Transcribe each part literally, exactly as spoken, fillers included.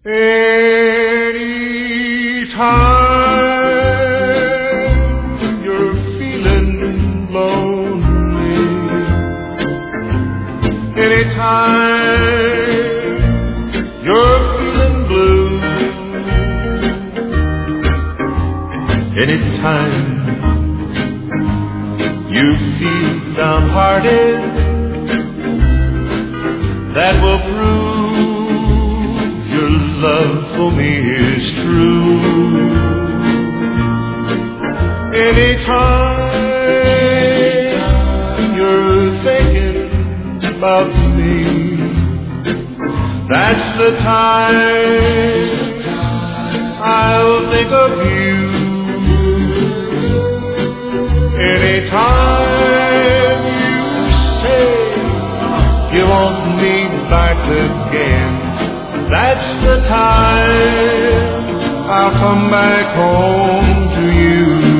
Anytime you're feeling lonely, anytime you're feeling blue, anytime you feel downhearted, that will prove your love for me is true. Anytime you're thinking about me, that's the time I'll think of you. Anytime you say you want me back again, that's the time I'll come back home to you.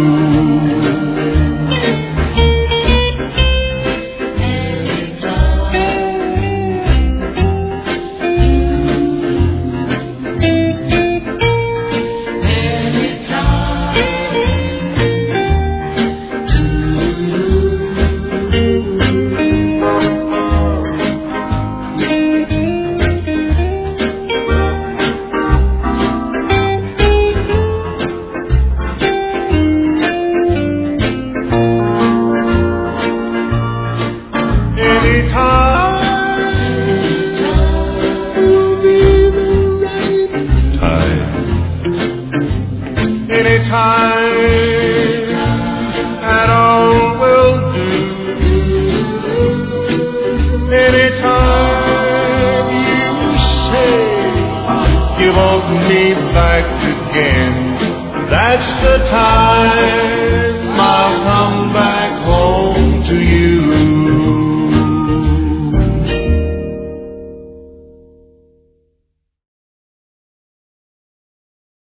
Anytime, and all will do. Anytime you say you want me back again, that's the time I'll come